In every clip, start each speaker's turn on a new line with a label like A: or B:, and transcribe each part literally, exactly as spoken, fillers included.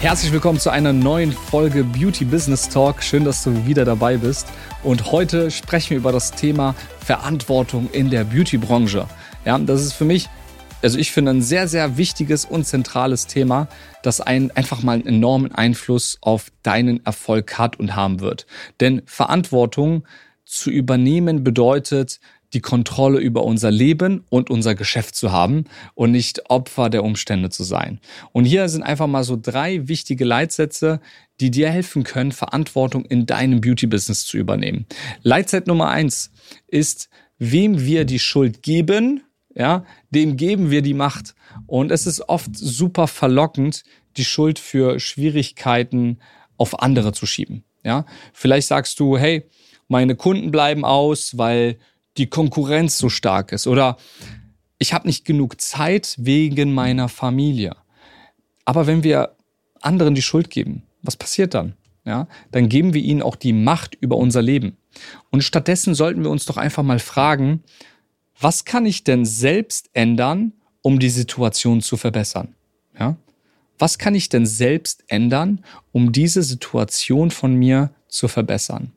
A: Herzlich willkommen zu einer neuen Folge Beauty Business Talk. Schön, dass du wieder dabei bist. Und heute sprechen wir über das Thema Verantwortung in der Beauty-Branche. Ja, das ist für mich, also ich finde, ein sehr, sehr wichtiges und zentrales Thema, das einen einfach mal einen enormen Einfluss auf deinen Erfolg hat und haben wird. Denn Verantwortung zu übernehmen bedeutet, die Kontrolle über unser Leben und unser Geschäft zu haben und nicht Opfer der Umstände zu sein. Und hier sind einfach mal so drei wichtige Leitsätze, die dir helfen können, Verantwortung in deinem Beauty-Business zu übernehmen. Leitsatz Nummer eins ist, wem wir die Schuld geben, ja, dem geben wir die Macht. Und es ist oft super verlockend, die Schuld für Schwierigkeiten auf andere zu schieben. Ja, vielleicht sagst du, hey, meine Kunden bleiben aus, weil die Konkurrenz so stark ist, oder ich habe nicht genug Zeit wegen meiner Familie. Aber wenn wir anderen die Schuld geben, was passiert dann? Ja, dann geben wir ihnen auch die Macht über unser Leben. Und stattdessen sollten wir uns doch einfach mal fragen, was kann ich denn selbst ändern, um die Situation zu verbessern? Ja? Was kann ich denn selbst ändern, um diese Situation von mir zu verbessern?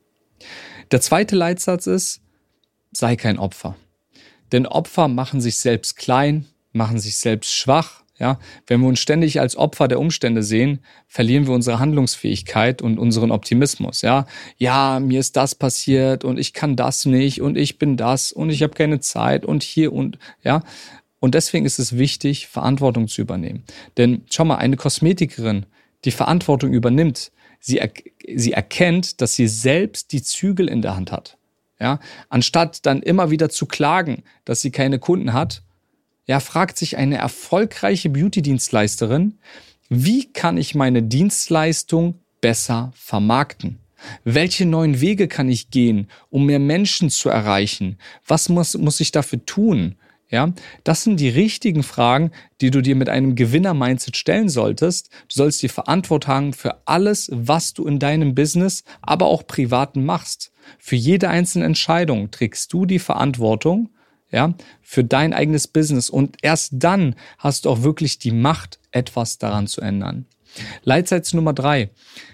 A: Der zweite Leitsatz ist, sei kein Opfer. Denn Opfer machen sich selbst klein, machen sich selbst schwach. Ja? Wenn wir uns ständig als Opfer der Umstände sehen, verlieren wir unsere Handlungsfähigkeit und unseren Optimismus. Ja, ja, mir ist das passiert und ich kann das nicht und ich bin das und ich habe keine Zeit und hier und ja. Und deswegen ist es wichtig, Verantwortung zu übernehmen. Denn schau mal, eine Kosmetikerin, die Verantwortung übernimmt, sie, er, sie erkennt, dass sie selbst die Zügel in der Hand hat. Ja, anstatt dann immer wieder zu klagen, dass sie keine Kunden hat, ja, fragt sich eine erfolgreiche Beauty-Dienstleisterin, wie kann ich meine Dienstleistung besser vermarkten? Welche neuen Wege kann ich gehen, um mehr Menschen zu erreichen? Was muss, muss ich dafür tun? Ja, das sind die richtigen Fragen, die du dir mit einem Gewinner-Mindset stellen solltest. Du sollst die Verantwortung haben für alles, was du in deinem Business, aber auch privaten machst. Für jede einzelne Entscheidung trägst du die Verantwortung, ja, für dein eigenes Business. Und erst dann hast du auch wirklich die Macht, etwas daran zu ändern. Leitsatz Nummer drei.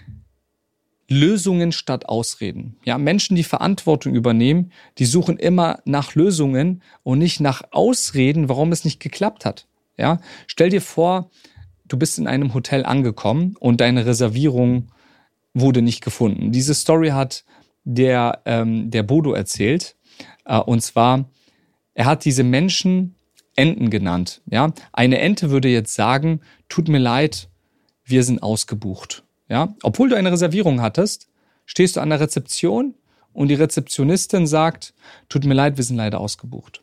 A: Lösungen statt Ausreden. Ja, Menschen, die Verantwortung übernehmen, die suchen immer nach Lösungen und nicht nach Ausreden, warum es nicht geklappt hat. Ja, stell dir vor, du bist in einem Hotel angekommen und deine Reservierung wurde nicht gefunden. Diese Story hat der ähm, der Bodo erzählt, äh, und zwar, er hat diese Menschen Enten genannt. Ja, eine Ente würde jetzt sagen, tut mir leid, wir sind ausgebucht. Ja, obwohl du eine Reservierung hattest, stehst du an der Rezeption und die Rezeptionistin sagt, tut mir leid, wir sind leider ausgebucht.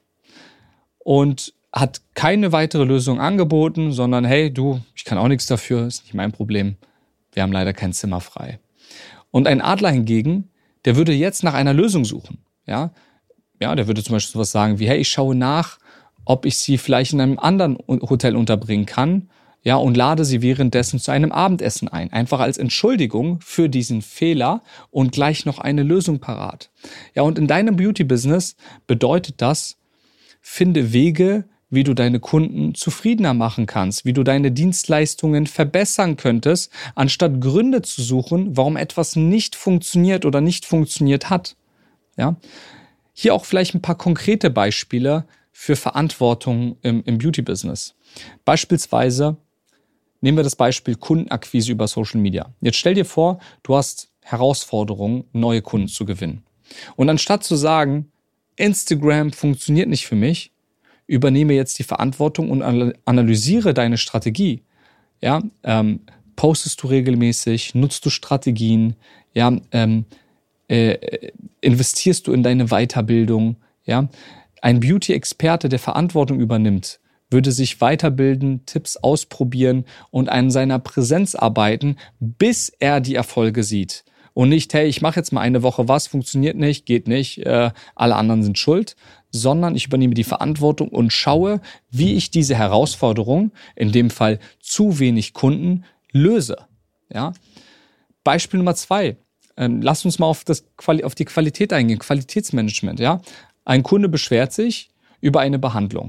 A: Und hat keine weitere Lösung angeboten, sondern hey, du, ich kann auch nichts dafür, ist nicht mein Problem, wir haben leider kein Zimmer frei. Und ein Adler hingegen, der würde jetzt nach einer Lösung suchen. Ja, ja, der würde zum Beispiel sowas sagen wie, hey, ich schaue nach, ob ich sie vielleicht in einem anderen Hotel unterbringen kann. Ja, und lade sie währenddessen zu einem Abendessen ein. Einfach als Entschuldigung für diesen Fehler und gleich noch eine Lösung parat. Ja, und in deinem Beauty-Business bedeutet das, finde Wege, wie du deine Kunden zufriedener machen kannst, wie du deine Dienstleistungen verbessern könntest, anstatt Gründe zu suchen, warum etwas nicht funktioniert oder nicht funktioniert hat. Ja, hier auch vielleicht ein paar konkrete Beispiele für Verantwortung im, im Beauty-Business. Beispielsweise nehmen wir das Beispiel Kundenakquise über Social Media. Jetzt stell dir vor, du hast Herausforderungen, neue Kunden zu gewinnen. Und anstatt zu sagen, Instagram funktioniert nicht für mich, übernehme jetzt die Verantwortung und analysiere deine Strategie. Ja, ähm, postest du regelmäßig, nutzt du Strategien, ja, ähm, äh, investierst du in deine Weiterbildung. Ja, ein Beauty-Experte, der Verantwortung übernimmt, würde sich weiterbilden, Tipps ausprobieren und an seiner Präsenz arbeiten, bis er die Erfolge sieht. Und nicht, hey, ich mache jetzt mal eine Woche was, funktioniert nicht, geht nicht, äh, alle anderen sind schuld, sondern ich übernehme die Verantwortung und schaue, wie ich diese Herausforderung, in dem Fall zu wenig Kunden, löse. Ja? Beispiel Nummer zwei. Ähm, lass uns mal auf, das, auf die Qualität eingehen, Qualitätsmanagement. Ja? Ein Kunde beschwert sich über eine Behandlung.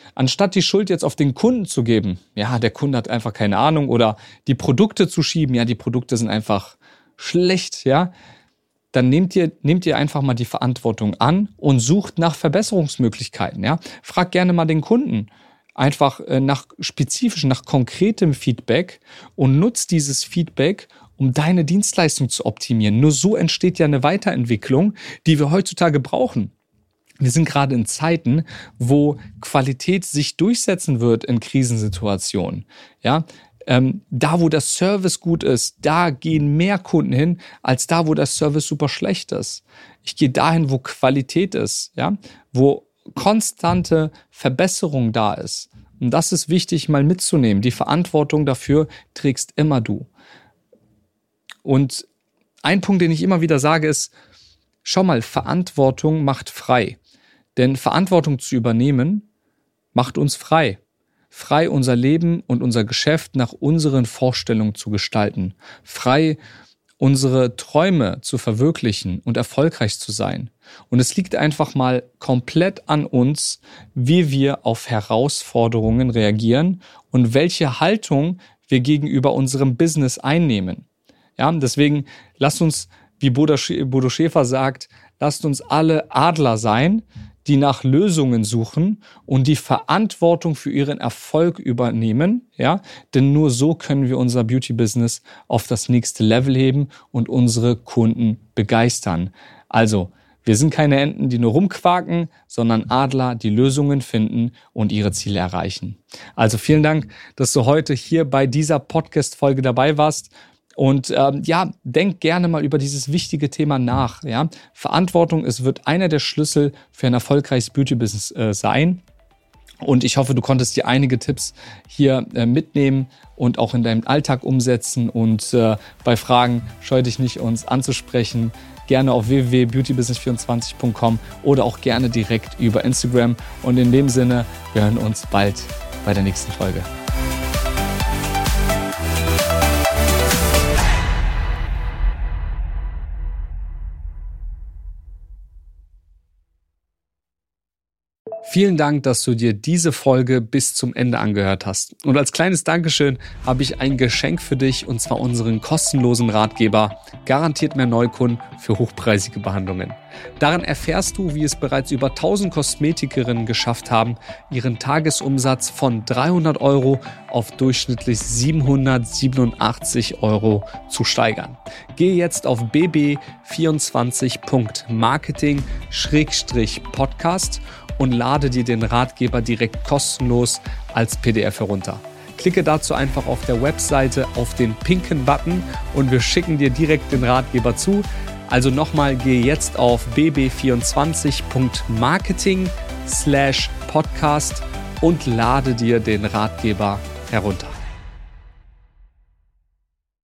A: Anstatt die Schuld jetzt auf den Kunden zu geben, ja, der Kunde hat einfach keine Ahnung, oder die Produkte zu schieben, ja, die Produkte sind einfach schlecht, ja, dann nehmt ihr, nehmt ihr einfach mal die Verantwortung an und sucht nach Verbesserungsmöglichkeiten, ja. Fragt gerne mal den Kunden einfach nach spezifischem, nach konkretem Feedback und nutzt dieses Feedback, um deine Dienstleistung zu optimieren. Nur so entsteht ja eine Weiterentwicklung, die wir heutzutage brauchen. Wir sind gerade in Zeiten, wo Qualität sich durchsetzen wird in Krisensituationen. Ja, ähm, da, wo der Service gut ist, da gehen mehr Kunden hin, als da, wo der Service super schlecht ist. Ich gehe dahin, wo Qualität ist, ja, wo konstante Verbesserung da ist. Und das ist wichtig, mal mitzunehmen. Die Verantwortung dafür trägst immer du. Und ein Punkt, den ich immer wieder sage, ist, schau mal, Verantwortung macht frei. Denn Verantwortung zu übernehmen, macht uns frei. Frei, unser Leben und unser Geschäft nach unseren Vorstellungen zu gestalten. Frei, unsere Träume zu verwirklichen und erfolgreich zu sein. Und es liegt einfach mal komplett an uns, wie wir auf Herausforderungen reagieren und welche Haltung wir gegenüber unserem Business einnehmen. Ja, deswegen lasst uns, wie Bodo Schäfer sagt, lasst uns alle Adler sein, die nach Lösungen suchen und die Verantwortung für ihren Erfolg übernehmen, ja, denn nur so können wir unser Beauty-Business auf das nächste Level heben und unsere Kunden begeistern. Also, wir sind keine Enten, die nur rumquaken, sondern Adler, die Lösungen finden und ihre Ziele erreichen. Also vielen Dank, dass du heute hier bei dieser Podcast-Folge dabei warst. Und ähm, ja, denk gerne mal über dieses wichtige Thema nach. Ja? Verantwortung, es wird einer der Schlüssel für ein erfolgreiches Beauty-Business äh, sein. Und ich hoffe, du konntest dir einige Tipps hier äh, mitnehmen und auch in deinem Alltag umsetzen. Und äh, bei Fragen scheu dich nicht, uns anzusprechen. Gerne auf w w w punkt beauty business vierundzwanzig punkt com oder auch gerne direkt über Instagram. Und in dem Sinne, wir hören uns bald bei der nächsten Folge. Vielen Dank, dass du dir diese Folge bis zum Ende angehört hast. Und als kleines Dankeschön habe ich ein Geschenk für dich, und zwar unseren kostenlosen Ratgeber Garantiert mehr Neukunden für hochpreisige Behandlungen. Darin erfährst du, wie es bereits über tausend Kosmetikerinnen geschafft haben, ihren Tagesumsatz von dreihundert Euro auf durchschnittlich siebenhundertsiebenundachtzig Euro zu steigern. Gehe jetzt auf b b vierundzwanzig punkt marketing Schrägstrich podcast und lade dir den Ratgeber direkt kostenlos als P D F herunter. Klicke dazu einfach auf der Webseite auf den pinken Button und wir schicken dir direkt den Ratgeber zu. Also nochmal, gehe jetzt auf b b vierundzwanzig punkt marketing slash podcast und lade dir den Ratgeber herunter.